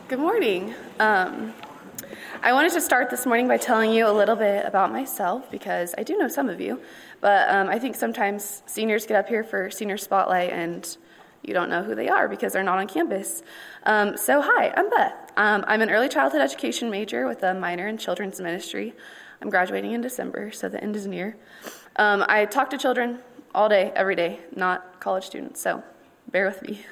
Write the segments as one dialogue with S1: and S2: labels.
S1: Good morning. I wanted to start this morning by telling you a little bit about myself because I do know some of you, but I think sometimes seniors get up here for Senior Spotlight and you don't know who they are because they're not on campus. So hi, I'm Beth. I'm an early childhood education major with a minor in children's ministry. I'm graduating in December, so the end is near. I talk to children all day, every day, not college students, so bear with me.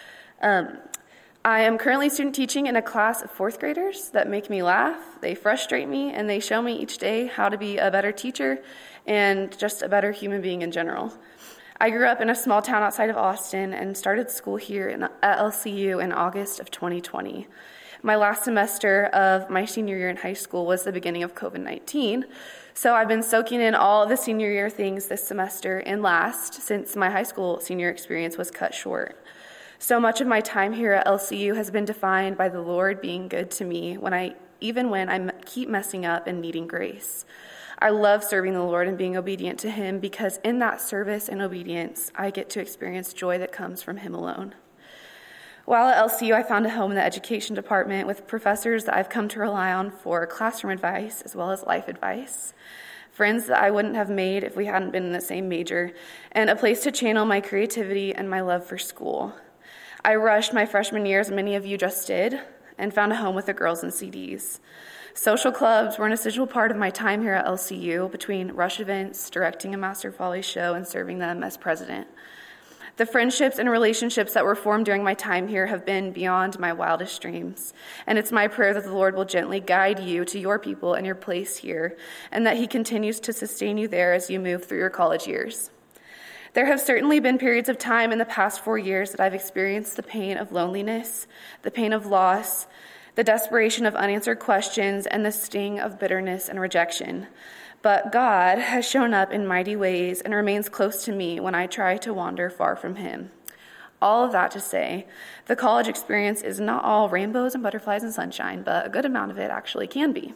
S1: I am currently student teaching in a class of fourth graders that make me laugh, they frustrate me, and they show me each day how to be a better teacher and just a better human being in general. I grew up in a small town outside of Austin and started school here at LCU in August of 2020. My last semester of my senior year in high school was the beginning of COVID-19, so I've been soaking in all of the senior year things this semester and last since my high school senior experience was cut short. So much of my time here at LCU has been defined by the Lord being good to me even when I keep messing up and needing grace. I love serving the Lord and being obedient to Him because in that service and obedience, I get to experience joy that comes from Him alone. While at LCU, I found a home in the education department with professors that I've come to rely on for classroom advice as well as life advice, friends that I wouldn't have made if we hadn't been in the same major, and a place to channel my creativity and my love for school. I rushed my freshman year, as many of you just did, and found a home with the girls and CDs. Social clubs were an essential part of my time here at LCU, between rush events, directing a Master Follies show, and serving them as president. The friendships and relationships that were formed during my time here have been beyond my wildest dreams, and it's my prayer that the Lord will gently guide you to your people and your place here, and that He continues to sustain you there as you move through your college years. There have certainly been periods of time in the past 4 years that I've experienced the pain of loneliness, the pain of loss, the desperation of unanswered questions, and the sting of bitterness and rejection. But God has shown up in mighty ways and remains close to me when I try to wander far from Him. All of that to say, the college experience is not all rainbows and butterflies and sunshine, but a good amount of it actually can be.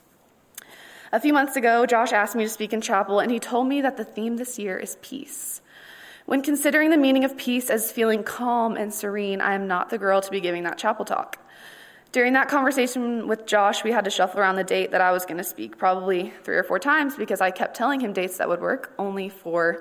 S1: A few months ago, Josh asked me to speak in chapel, and he told me that the theme this year is peace. When considering the meaning of peace as feeling calm and serene, I am not the girl to be giving that chapel talk. During that conversation with Josh, we had to shuffle around the date that I was going to speak probably 3 or 4 times because I kept telling him dates that would work, only for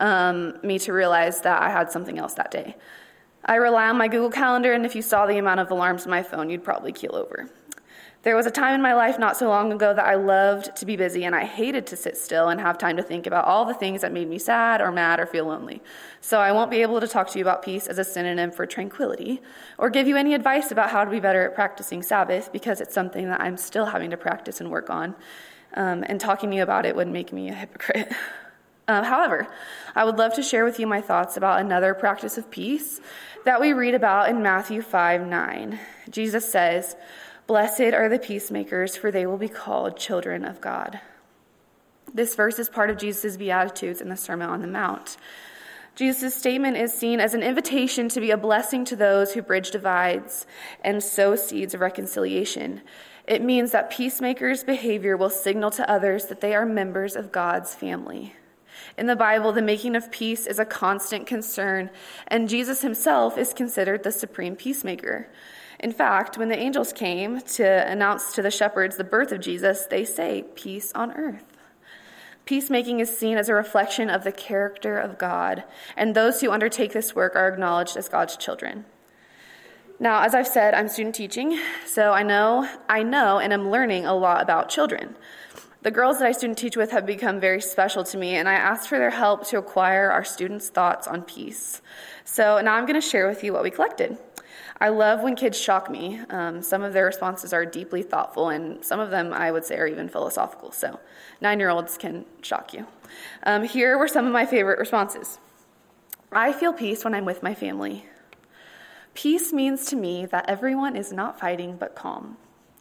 S1: me to realize that I had something else that day. I rely on my Google Calendar, and if you saw the amount of alarms on my phone, you'd probably keel over. There was a time in my life not so long ago that I loved to be busy, and I hated to sit still and have time to think about all the things that made me sad or mad or feel lonely. So I won't be able to talk to you about peace as a synonym for tranquility or give you any advice about how to be better at practicing Sabbath because it's something that I'm still having to practice and work on, and talking to you about it would make me a hypocrite. However, I would love to share with you my thoughts about another practice of peace that we read about in Matthew 5:9. Jesus says, "Blessed are the peacemakers, for they will be called children of God." This verse is part of Jesus' Beatitudes in the Sermon on the Mount. Jesus' statement is seen as an invitation to be a blessing to those who bridge divides and sow seeds of reconciliation. It means that peacemakers' behavior will signal to others that they are members of God's family. In the Bible, the making of peace is a constant concern, and Jesus himself is considered the supreme peacemaker. In fact, when the angels came to announce to the shepherds the birth of Jesus, they say, "Peace on earth." Peacemaking is seen as a reflection of the character of God, and those who undertake this work are acknowledged as God's children. Now, as I've said, I'm student teaching, so I know and am learning a lot about children. The girls that I student teach with have become very special to me, and I asked for their help to acquire our students' thoughts on peace. So now I'm going to share with you what we collected. I love when kids shock me. Some of their responses are deeply thoughtful, and some of them I would say are even philosophical. So 9-year-olds can shock you. Here were some of my favorite responses. I feel peace when I'm with my family. Peace means to me that everyone is not fighting but calm.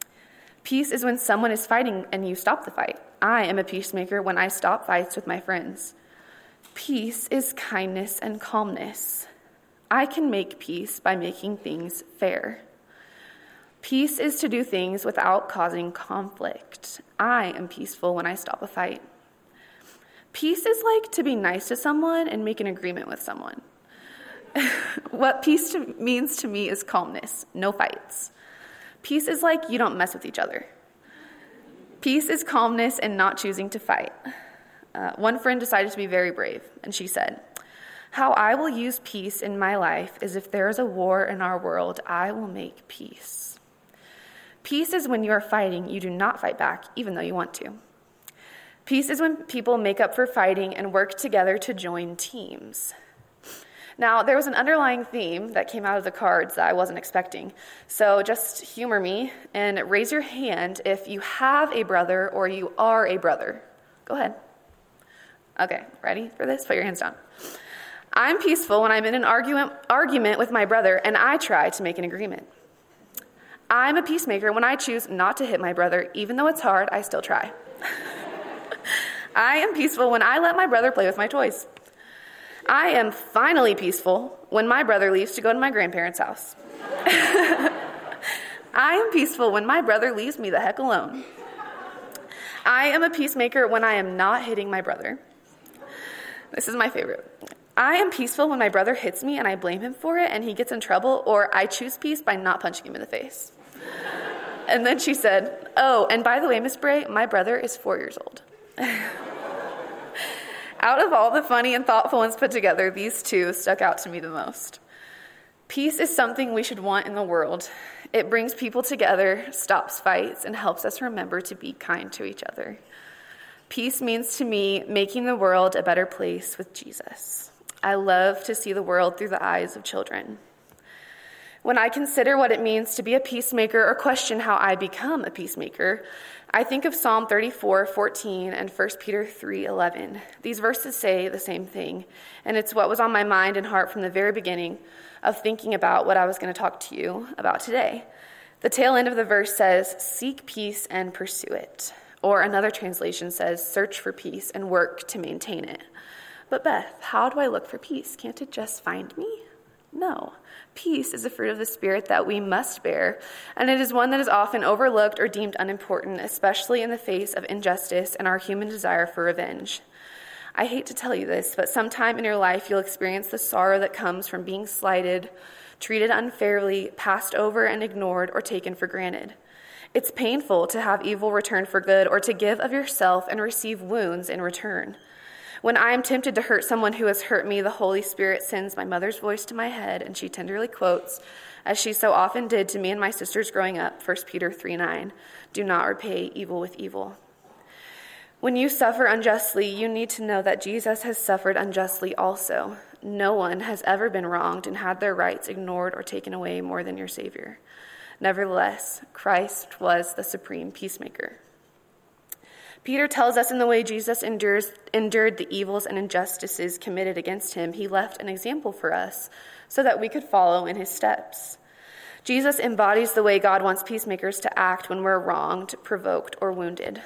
S1: Peace is when someone is fighting and you stop the fight. I am a peacemaker when I stop fights with my friends. Peace is kindness and calmness. I can make peace by making things fair. Peace is to do things without causing conflict. I am peaceful when I stop a fight. Peace is like to be nice to someone and make an agreement with someone. What peace means to me is calmness, no fights. Peace is like you don't mess with each other. Peace is calmness and not choosing to fight. One friend decided to be very brave, and she said, "How I will use peace in my life is if there is a war in our world, I will make peace." Peace is when you are fighting, you do not fight back, even though you want to. Peace is when people make up for fighting and work together to join teams. Now, there was an underlying theme that came out of the cards that I wasn't expecting. So just humor me and raise your hand if you have a brother or you are a brother. Go ahead. Okay, ready for this? Put your hands down. I'm peaceful when I'm in an argument with my brother and I try to make an agreement. I'm a peacemaker when I choose not to hit my brother. Even though it's hard, I still try. I am peaceful when I let my brother play with my toys. I am finally peaceful when my brother leaves to go to my grandparents' house. I am peaceful when my brother leaves me the heck alone. I am a peacemaker when I am not hitting my brother. This is my favorite. I am peaceful when my brother hits me and I blame him for it and he gets in trouble, or I choose peace by not punching him in the face. And then she said, "Oh, and by the way, Miss Bray, my brother is 4 years old." Out of all the funny and thoughtful ones put together, these two stuck out to me the most. Peace is something we should want in the world. It brings people together, stops fights, and helps us remember to be kind to each other. Peace means to me making the world a better place with Jesus. I love to see the world through the eyes of children. When I consider what it means to be a peacemaker or question how I become a peacemaker, I think of Psalm 34:14 and 1 Peter 3:11. These verses say the same thing, and it's what was on my mind and heart from the very beginning of thinking about what I was going to talk to you about today. The tail end of the verse says, "Seek peace and pursue it." Or another translation says, "Search for peace and work to maintain it." But Beth, how do I look for peace? Can't it just find me? No. Peace is a fruit of the Spirit that we must bear, and it is one that is often overlooked or deemed unimportant, especially in the face of injustice and our human desire for revenge. I hate to tell you this, but sometime in your life you'll experience the sorrow that comes from being slighted, treated unfairly, passed over and ignored, or taken for granted. It's painful to have evil return for good or to give of yourself and receive wounds in return. When I am tempted to hurt someone who has hurt me, the Holy Spirit sends my mother's voice to my head, and she tenderly quotes, as she so often did to me and my sisters growing up, 1 Peter 3:9, "Do not repay evil with evil." When you suffer unjustly, you need to know that Jesus has suffered unjustly also. No one has ever been wronged and had their rights ignored or taken away more than your Savior. Nevertheless, Christ was the supreme peacemaker. Peter tells us in the way Jesus endured the evils and injustices committed against him, he left an example for us so that we could follow in his steps. Jesus embodies the way God wants peacemakers to act when we're wronged, provoked, or wounded.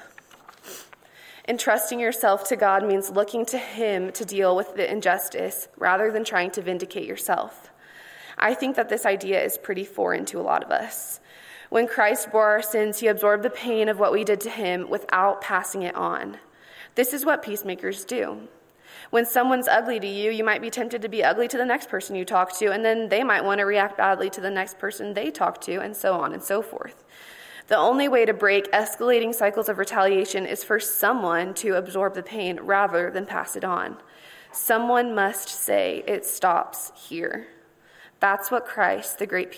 S1: Entrusting yourself to God means looking to him to deal with the injustice rather than trying to vindicate yourself. I think that this idea is pretty foreign to a lot of us. When Christ bore our sins, he absorbed the pain of what we did to him without passing it on. This is what peacemakers do. When someone's ugly to you, you might be tempted to be ugly to the next person you talk to, and then they might want to react badly to the next person they talk to, and so on and so forth. The only way to break escalating cycles of retaliation is for someone to absorb the pain rather than pass it on. Someone must say, "It stops here." That's what Christ, the great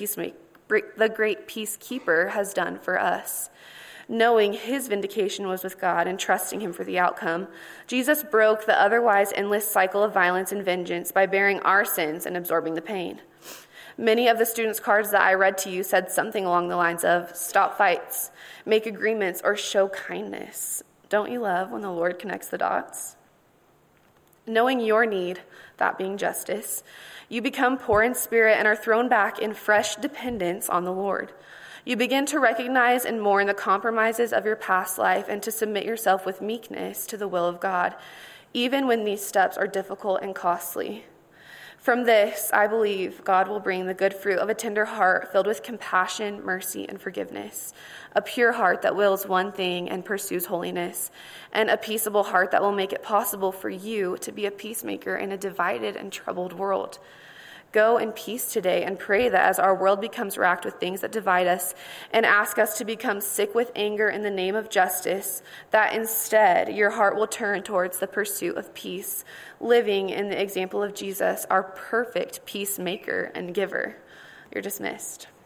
S1: peacekeeper, has done for us. Knowing his vindication was with God and trusting him for the outcome, Jesus broke the otherwise endless cycle of violence and vengeance by bearing our sins and absorbing the pain. Many of the students' cards that I read to you said something along the lines of, "Stop fights, make agreements, or show kindness." Don't you love when the Lord connects the dots? Knowing your need, that being justice, you become poor in spirit and are thrown back in fresh dependence on the Lord. You begin to recognize and mourn the compromises of your past life and to submit yourself with meekness to the will of God, even when these steps are difficult and costly. From this, I believe God will bring the good fruit of a tender heart filled with compassion, mercy, and forgiveness, a pure heart that wills one thing and pursues holiness, and a peaceable heart that will make it possible for you to be a peacemaker in a divided and troubled world. Go in peace today and pray that as our world becomes racked with things that divide us and ask us to become sick with anger in the name of justice, that instead your heart will turn towards the pursuit of peace, living in the example of Jesus, our perfect peacemaker and giver. You're dismissed.